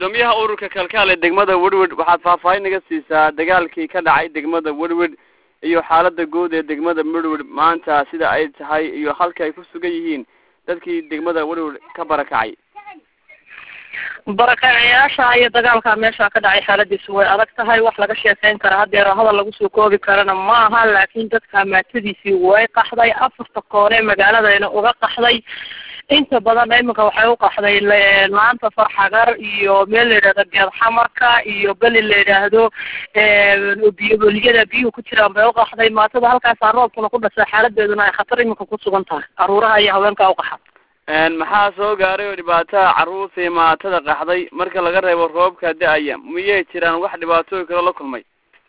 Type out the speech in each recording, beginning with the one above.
gudoomiyaha ururka kalkaal ee degmada Woodward waxaad faahfaahin naga siisaa dagaalkii ka dhacay degmada Woodward iyo xaaladda guud ee degmada Woodward maanta sida ay tahay iyo halka ay ku sugan yihiin dadkii degmada Woodward ka barakacay. barakacayaasha iyo dagaalka meesha ka dhacay xaaladiisu way adag tahay wax laga sheekeyn kara hadeer hadal lagu soo koobi karana ma aha laakiin dadka maatadiisii way qaxday afarta koone magaaladayna uga qaxday inta badan iminka waxay u qaxday laanta farxagar iyo meel la yiraahdo geed xamarka iyo bali la yiraahdo biyo ku jiraan bay u qaxday maatada halkaas roobkuna ku dhashay xaaladeeduna ay khatar iminka ku sugan tahay caruuraha iyo haweenka u qaxay maxaa soo gaaray oo dhibaato caruurta maatada qaxday marka laga reebo roobka da'aya miyay jiraan wax dhibaato kale la kulmay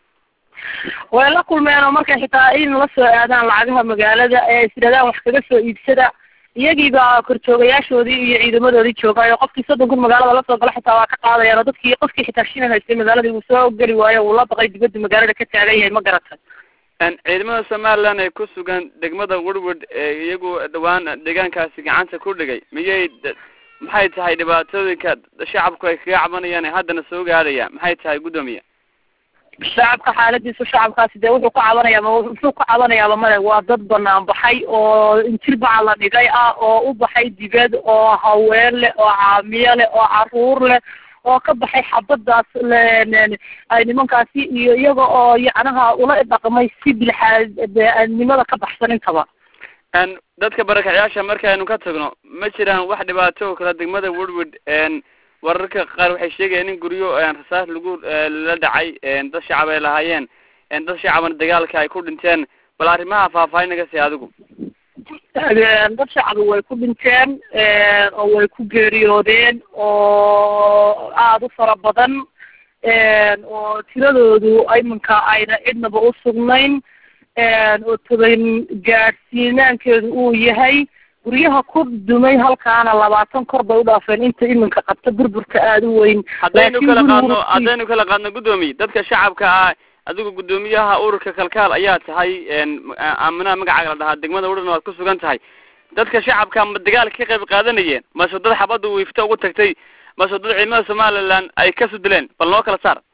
way la kulmeen markay xitaa in la soo aadaan lacagaha magaalada ee isradaan wax kaga soo iibsada iyagiiba korjoogayaashoodii iyo ciidamadoodii joogay qofkii 30 kun magaalada la soo gala xitaa waa ka qaadayaan dadkii qofkii xitaa shina haystay magaalada uu soo gali waayo uu la baqay dibadda magaalada ka taagan yahay ma garata ciidamada Soomaaliland ay ku sugan degmada Woodward iyagu dhawaan deegaankaasi gacanta ku dhigay maxay tahay dhibaatooyinka shacabku ay kaga cabanayaan haddana soo gaaraya maxay tahay gudoomiye shacabka xaaladiisu shacabkaasi de wuxuu ka cabanayaa male waa dad banaan baxay oo injil baa la dhigay oo u baxay dibad oo haween leh oo caamiye leh oo caruur leh oo ka baxay xabadaas ay nimankaasi iyo iyaga oo yacnaha ula dhaqmay si bilxaadnimada ka baxsan intaba dadka barakacayaasha markaaynu ka tagno ma jiraan wax dhibaato kala degmada Woodward wararka qaar waxay sheegayaan in guryo rasaas lagu la dhacay dad shacab ay lahaayeen dad shacabna dagaalka ay ku dhinteen bal arrimaha faahfaahin naga sii adigu dad shacab way ku dhinteen oo way ku geeriyoodeen oo aad u fara badan oo tiradoodu iminka ayna cidnaba u sugnayn oo toban gaadhsiinaankeedu uu yahay guryaha ku dumay halkaana 20 kor bay u dhaafeen inta iminka qabta burburka aad u weyn haddaynu kala qaadno gudoomiye dadka shacabka ah adigu gudoomiyaha ururka kalkaal ayaa tahay amna magacaaga la dhahaa degmada Woodward waad ku sugan tahay dadka shacabka ma dagaalka ka qayb qaadanayeen ma soo dad xabadu wiifta ugu tagtay ma soo dad ciidamada Soomaaliland ay ka sudleen bal loo kala saar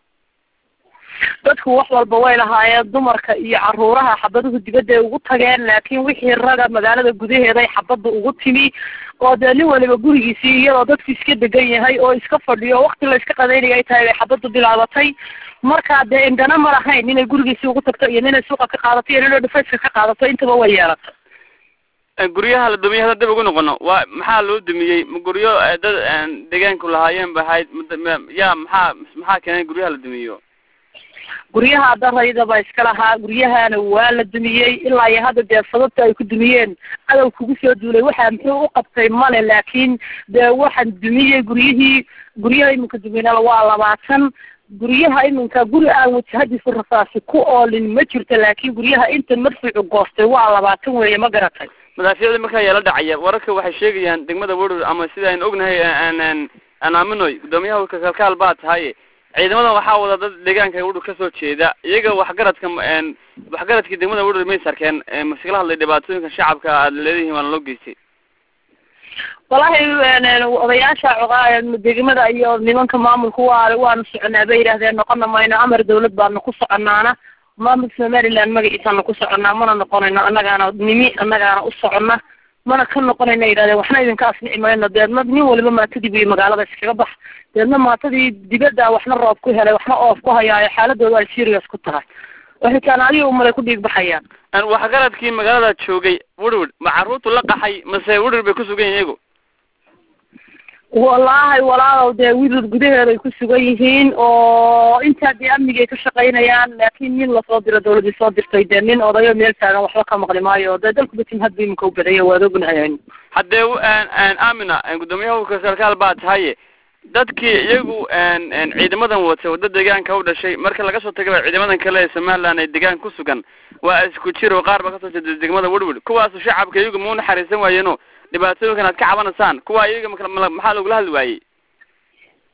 dadku wax walba way lahaayeen dumarka iyo caruuraha xabaduhu dibadda ugu tageen laakiin wixii raga magaalada gudaheeda ay xabadu ugu timi oo nin waliba gurigiisii iyadoo dadku iska degan yahay oo iska fadhiyo waqti la iska qadaynayo ay tahay xabadu bilaabatay marka de indana ma lahayn inay gurigiisii ugu tagto iyo inay suuqa ka qaadato iyo inay dhifayska ka qaadato intaba way yeelatay guryaha la dumiyay hadda dib ugu noqono waa maxaa loo dumiyay guryo dad deegaanku lahaayeen bahayd yaa maxaa keenay guryaha la dumiyo guryaha darayda ba iska lahaa guryahana waa la dumiyay ilaa iyo hadda dee sababta ay ku dumiyeen adow kugu soo duulay waxa muxuu u qabtay male laakiin dee waxaan dumiyay guryaha iminka dumiyana waa 20 guryaha iminka guri aan wajahadiisu rasaasi ku oolin ma jirto laakiin guryaha inta marfuucu goostay waa 20 weeye ma garatay madaafiyada markaa yala dhacaya wararka waxay sheegayaan degmada Woodward ama sida aynu ognahay aan aaminoy gudoomiyaha kalkaal baa tahay ciidamada waxaa wada dad deegaanka Woodward ka soo jeeda iyaga waxgaradkii degmada Woodward may sarkeen maskala hadlay dhibaatooyinka shacabka aad leedahay waan loo geystay wallahi odayaasha degmada iyo nimanka maamulku waanu soconaa bay yiraahdeen noqon mayno amar dawlad baanu ku soconaana maamulka Somaliland magaciisa ku soconaa mana noqonayno annagaana u socona mana ka noqonayno yiraahdeen waxna idinka asnici mayno deedna nin waliba maatadii bay magaalada iskaga bax deedna maatadii dibadda waxna roob ku helay waxna oof ku hayaayo xaaladoodu ay serious ku tahay waxay kaan adiga umale ku dhiig baxayaan waxgaradkii magaalada joogay Woodward ma caruurtu la qaxay mase Woodward bay ku sugan yihiin wallahi walaalow dee Woodward gudaheeda ay ku sugan yihiin oo inta dee amniga ay ka shaqaynayaan laakiin nin la soo diro dawladda soo dirtay dee nin odayo meel taagan waxba ka maqli maayo dee dalku batin hadba iminka u badaya waad ognahay haddee aamina gudoomiyaha kalkaal baa tahay dadkii iyagu ciidamadan watay wadada deegaanka u dhashay marka laga soo tagay ciidamadan kale ee Soomaaliland ay deegaan ku sugan waa isku jiro qaar ba ka soo jeeda degmada Woodward kuwaas shacabka iyagu ma naxariisan waayeen dhibaatooyinkan aad ka cabanaysaan kuwa iyaga maxaa lagu hadli waayay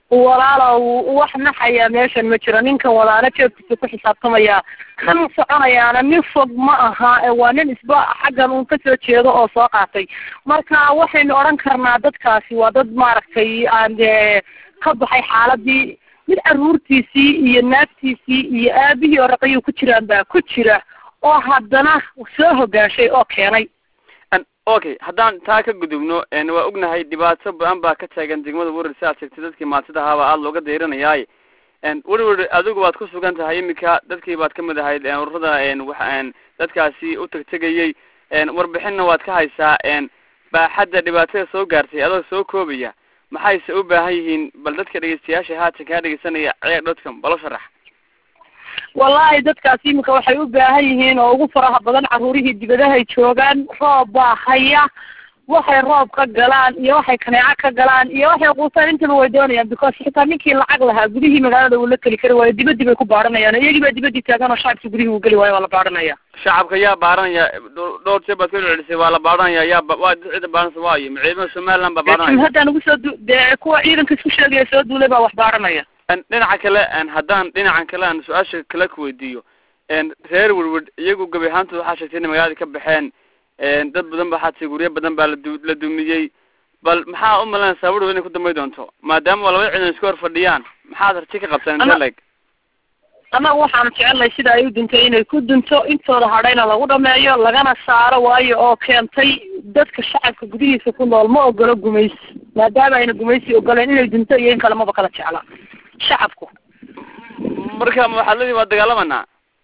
walaalow wax naxaya meeshan ma jiro ninkan walaalo jeebkiisa ku xisaabtamaya kan soconayaana nin fog ma aha waa nin isba xaggan uun kasoo jeedo oo soo qaatay marka waxaynu odhan karnaa dadkaasi waa dad maaragtay aan ka baxay xaaladii mid caruurtiisii iyo naagtiisii iyo aabihii oo raqayuu ku jiraan baa ku jira oo haddana soo hogaanshay oo keenay okay haddaan taa ka gudubno waa ognahay dhibaato badan baa ka taagan degmada Warar si aad sheegtay dadkii maantida ahaaba aad looga deeranayay Warar adigu waad ku sugan tahay imika dadkii baad ka mid ahayd ururada dadkaasi u tagtagayay warbixinna waad ka haysaa baaxadda dhibaatada soo gaartay adoo soo koobaya maxayse u baahan yihiin bal dadka dhageystayaasha haatan ka dhageysanaya ceeb.com bal sharax wallahi dadkaasi imika waxay u baahan yihiin oo ugu faraha badan caruurihii dibadaha ay joogaan roob baa haya waxay roob ka galaan iyo waxay kaneeco ka galaan iyo waxay quusaan intaba way doonayaan because xitaa ninkii lacag lahaa gudihii magaalada uu la keli kari waayo dibadii bay ku baaranayaan iyagii baa dibadii taagan oo shacabkii gudihii uu geli waayo waa la baaranaya shacabka yaa baaranaya dhowr jeer baad ka celisay waa la baaranaya yaa waa cid baaranaysa waayo ciidamada Somaliland baa baaranaya hadda nagu soo kuwa ciidanka isku sheegaya soo duulay baa wax baaranaya dhinaca kale haddaan dhinacan kale aan su-aasha kale ku weydiiyo reer Warward iyagu gabi ahaantood waxaa sheegtay in magaalada ka baxeen dad badan baa xataa guryo badan baa la dumiyay bal maxaa u malaynaysaa Warward inay ku dambeey doonto maadaama laba ciidan isku hor fadhiyaan maxaad arti ka qabtaan dalag ama waxaan jecelahay sida ay u duntay inay ku dunto intooda hadhayna lagu dhameeyo lagana saaro waayo oo keentay dadka shacabka gudihiisa ku nool ma ogolo gumaysi maadaama ayna gumaysi ogoleen inay dunto iyo in kale maba kala jecla shacabku marka waxaladii waa dagaalamanaa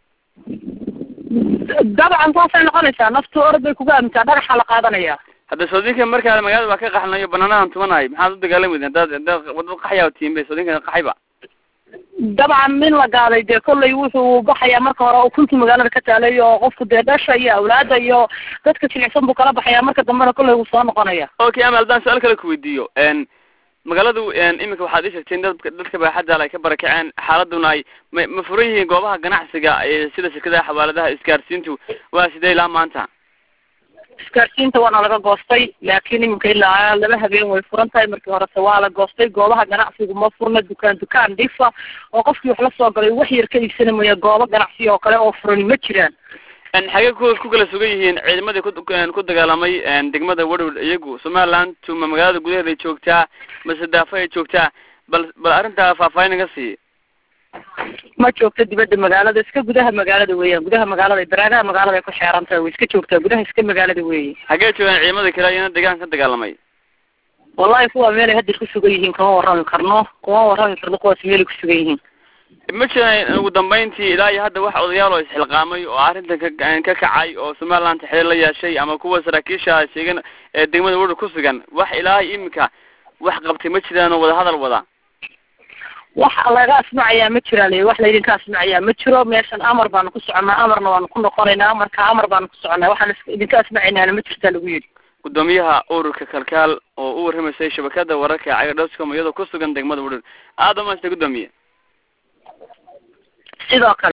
dabcan taasay noqonaysaa naftu orod bay kuga aamintaa dhagaxa la qaadanaya hadda soodinka markaa magaalada waa ka qaxnayo banaanahan tumanahay maxaad u dagaalami weydeen dad qaxaya tiimbe soodinka qaxayba dabcan min la gaaday dee kollay wuxuu baxayaa marka hore ukuntii magaalada ka taalay oo qofku dee dhasha iyo awlaada iyo dadka jilicsan buu kala baxayaa marka dambena kollay wuu soo noqonaya okay amal haddaan su-aal kale ku weydiiyo magaaladu imika waxaad ii sheegtay in dadka baaxadda ay ka barakaceen xaaladuna ay ma furan yihiin goobaha ganacsiga sida shirkadaha xawaaladaha isgaarsiintu waa sidee ilaa maanta isgaarsiinta waana laga goostay laakiin iminka ilaa laba habeen way furan tahay markii horese waa la goostay goobaha ganacsigu ma furna dukaan dhifa oo qofkii wax la soo galay wax yar ka iibsana mooya goobo ganacsi oo kale oo furan ma jiraan xagee ku kala sugan yihiin ciidamadii ku dagaalamay degmada Warward iyagu Somaliland tuma magaalada gudaheeda ay joogtaa mase daafa ay joogtaa bal arrintaa faahfaahin naga sii ma joogto dibadda magaalada iska gudaha magaalada weeyaan gudaha magaalada baraagaha magaalada ay ku xeeran tahay way iska joogtaa gudaha iska magaalada weeye xagee joogaan ciidamada kale iyana deegaanka ka dagaalamay wallahi kuwa meel ay hadda ku sugan yihiin kama warrami karno kuwaas meel ku sugan yihiin ma jiraan ugu dambeyntii ilaa iyo hadda wax odayaal oo isxilqaamay oo arrintan ka kacay oo Somaliland xiriir la yeeshay ama kuwa saraakiisha sheegan degmada Warward ku sugan wax ilaa imika wax qabtay ma jiraan oo wada hadal wada wax laga asmacayaa ma jiraan wax la idinka asmacayaa ma jiro meeshan amar baan ku soconaa amarna waan ku noqonaynaa marka amar baan ku soconaa waxaan idinka asmacaynaa ma jirtaa lagu yiri gudoomiyaha ururka kalkaal oo u warramayay shabakada wararka ceeb.com iyadoo ku sugan degmada Warward aad u mahadsan gudoomiye sidoo kale